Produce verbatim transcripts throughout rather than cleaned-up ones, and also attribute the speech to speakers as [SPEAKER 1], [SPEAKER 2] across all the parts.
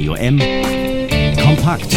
[SPEAKER 1] Radio M. Kompakt.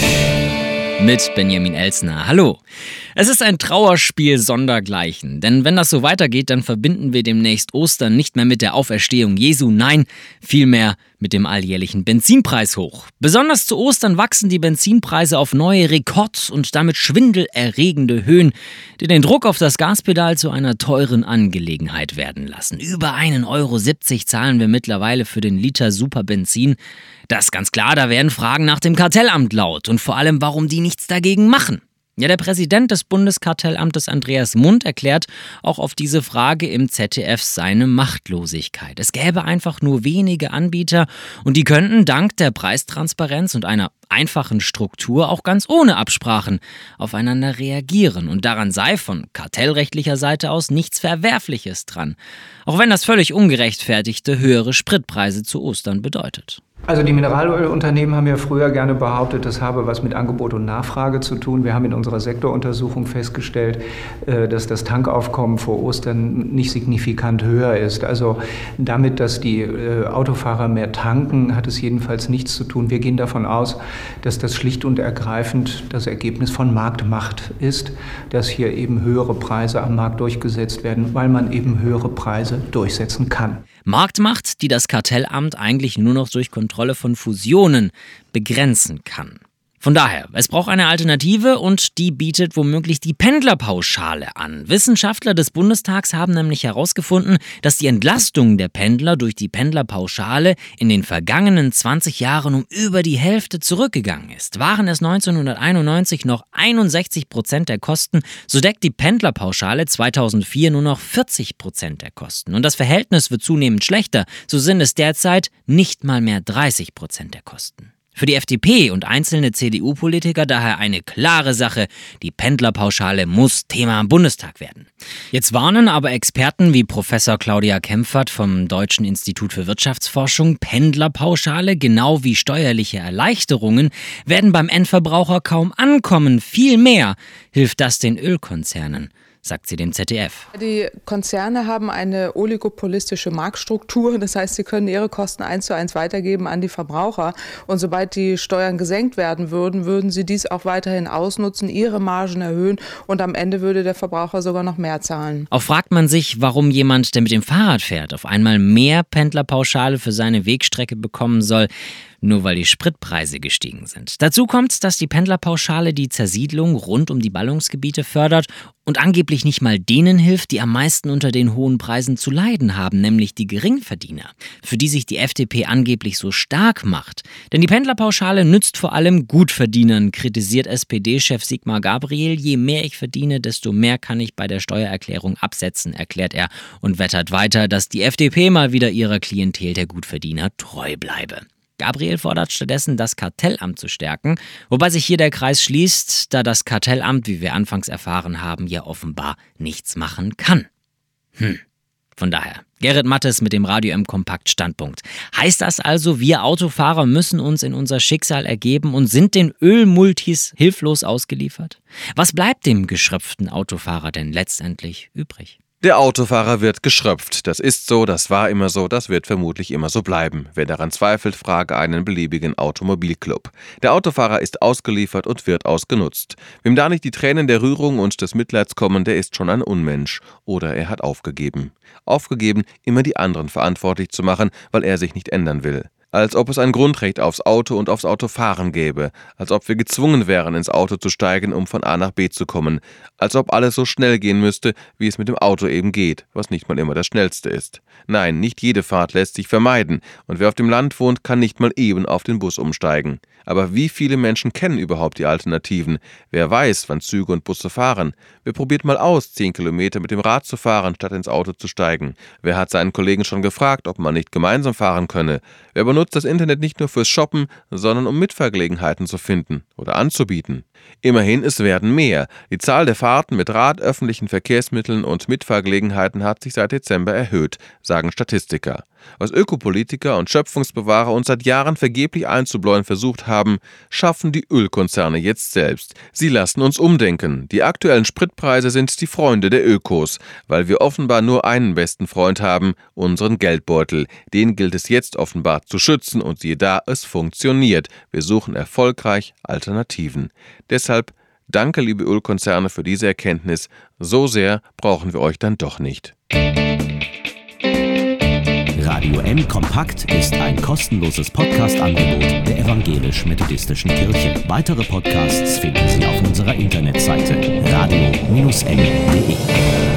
[SPEAKER 2] Mit Benjamin Elsner. Hallo. Es ist ein Trauerspiel sondergleichen, denn wenn das so weitergeht, dann verbinden wir demnächst Ostern nicht mehr mit der Auferstehung Jesu, nein, vielmehr mit dem alljährlichen Benzinpreishoch. Besonders zu Ostern wachsen die Benzinpreise auf neue Rekord- und damit schwindelerregende Höhen, die den Druck auf das Gaspedal zu einer teuren Angelegenheit werden lassen. Über einen Euro siebzig zahlen wir mittlerweile für den Liter Superbenzin. Das ist ganz klar, da werden Fragen nach dem Kartellamt laut und vor allem, warum die nichts dagegen machen. Ja, der Präsident des Bundeskartellamtes Andreas Mund erklärt auch auf diese Frage im Z D F seine Machtlosigkeit. Es gäbe einfach nur wenige Anbieter und die könnten dank der Preistransparenz und einer einfachen Struktur auch ganz ohne Absprachen aufeinander reagieren. Und daran sei von kartellrechtlicher Seite aus nichts Verwerfliches dran. Auch wenn das völlig ungerechtfertigte höhere Spritpreise zu Ostern bedeutet.
[SPEAKER 3] Also die Mineralölunternehmen haben ja früher gerne behauptet, das habe was mit Angebot und Nachfrage zu tun. Wir haben in unserer Sektoruntersuchung festgestellt, dass das Tankaufkommen vor Ostern nicht signifikant höher ist. Also damit, dass die Autofahrer mehr tanken, hat es jedenfalls nichts zu tun. Wir gehen davon aus, dass das schlicht und ergreifend das Ergebnis von Marktmacht ist, dass hier eben höhere Preise am Markt durchgesetzt werden, weil man eben höhere Preise durchsetzen kann.
[SPEAKER 2] Marktmacht, die das Kartellamt eigentlich nur noch durch Kontrolle von Fusionen begrenzen kann. Von daher, es braucht eine Alternative und die bietet womöglich die Pendlerpauschale an. Wissenschaftler des Bundestags haben nämlich herausgefunden, dass die Entlastung der Pendler durch die Pendlerpauschale in den vergangenen zwanzig Jahren um über die Hälfte zurückgegangen ist. Waren es neunzehnhunderteinundneunzig noch einundsechzig Prozent der Kosten, so deckt die Pendlerpauschale zweitausendvier nur noch vierzig Prozent der Kosten. Und das Verhältnis wird zunehmend schlechter, so sind es derzeit nicht mal mehr dreißig Prozent der Kosten. Für die F D P und einzelne C D U-Politiker daher eine klare Sache, die Pendlerpauschale muss Thema im Bundestag werden. Jetzt warnen aber Experten wie Professor Claudia Kempfert vom Deutschen Institut für Wirtschaftsforschung, Pendlerpauschale genau wie steuerliche Erleichterungen werden beim Endverbraucher kaum ankommen. Vielmehr hilft das den Ölkonzernen, sagt sie dem Z D F.
[SPEAKER 4] Die Konzerne haben eine oligopolistische Marktstruktur. Das heißt, sie können ihre Kosten eins zu eins weitergeben an die Verbraucher. Und sobald die Steuern gesenkt werden würden, würden sie dies auch weiterhin ausnutzen, ihre Margen erhöhen und am Ende würde der Verbraucher sogar noch mehr zahlen.
[SPEAKER 2] Auch fragt man sich, warum jemand, der mit dem Fahrrad fährt, auf einmal mehr Pendlerpauschale für seine Wegstrecke bekommen soll, nur weil die Spritpreise gestiegen sind. Dazu kommt, dass die Pendlerpauschale die Zersiedlung rund um die Ballungsgebiete fördert und angeblich nicht mal denen hilft, die am meisten unter den hohen Preisen zu leiden haben, nämlich die Geringverdiener, für die sich die F D P angeblich so stark macht. Denn die Pendlerpauschale nützt vor allem Gutverdienern, kritisiert S P D-Chef Sigmar Gabriel. Je mehr ich verdiene, desto mehr kann ich bei der Steuererklärung absetzen, erklärt er und wettert weiter, dass die F D P mal wieder ihrer Klientel der Gutverdiener treu bleibe. Gabriel fordert stattdessen, das Kartellamt zu stärken, wobei sich hier der Kreis schließt, da das Kartellamt, wie wir anfangs erfahren haben, ja offenbar nichts machen kann. Hm. Von daher, Gerrit Mattes mit dem Radio M Kompakt Standpunkt. Heißt das also, wir Autofahrer müssen uns in unser Schicksal ergeben und sind den Ölmultis hilflos ausgeliefert? Was bleibt dem geschröpften Autofahrer denn letztendlich übrig?
[SPEAKER 5] Der Autofahrer wird geschröpft. Das ist so, das war immer so, das wird vermutlich immer so bleiben. Wer daran zweifelt, frage einen beliebigen Automobilclub. Der Autofahrer ist ausgeliefert und wird ausgenutzt. Wem da nicht die Tränen der Rührung und des Mitleids kommen, der ist schon ein Unmensch. Oder er hat aufgegeben. Aufgegeben, immer die anderen verantwortlich zu machen, weil er sich nicht ändern will. Als ob es ein Grundrecht aufs Auto und aufs Autofahren gäbe, als ob wir gezwungen wären, ins Auto zu steigen, um von A nach B zu kommen, als ob alles so schnell gehen müsste, wie es mit dem Auto eben geht, was nicht mal immer das Schnellste ist. Nein, nicht jede Fahrt lässt sich vermeiden, und wer auf dem Land wohnt, kann nicht mal eben auf den Bus umsteigen. Aber wie viele Menschen kennen überhaupt die Alternativen? Wer weiß, wann Züge und Busse fahren? Wer probiert mal aus, zehn Kilometer mit dem Rad zu fahren, statt ins Auto zu steigen? Wer hat seinen Kollegen schon gefragt, ob man nicht gemeinsam fahren könne? Wer benutzt das Internet nicht nur fürs Shoppen, sondern um Mitfahrgelegenheiten zu finden oder anzubieten? Immerhin, es werden mehr. Die Zahl der Fahrten mit Rad, öffentlichen Verkehrsmitteln und Mitfahrgelegenheiten hat sich seit Dezember erhöht, sagen Statistiker. Was Ökopolitiker und Schöpfungsbewahrer uns seit Jahren vergeblich einzubläuen versucht haben, schaffen die Ölkonzerne jetzt selbst. Sie lassen uns umdenken. Die aktuellen Spritpreise sind die Freunde der Ökos, weil wir offenbar nur einen besten Freund haben, unseren Geldbeutel. Den gilt es jetzt offenbar zu schützen und siehe da, es funktioniert. Wir suchen erfolgreich Alternativen. Deshalb danke, liebe Ölkonzerne, für diese Erkenntnis. So sehr brauchen wir euch dann doch nicht.
[SPEAKER 1] Radio N Kompakt ist ein kostenloses Podcast-Angebot der Evangelisch-Methodistischen Kirche. Weitere Podcasts finden Sie auf unserer Internetseite radio Bindestrich n punkt de.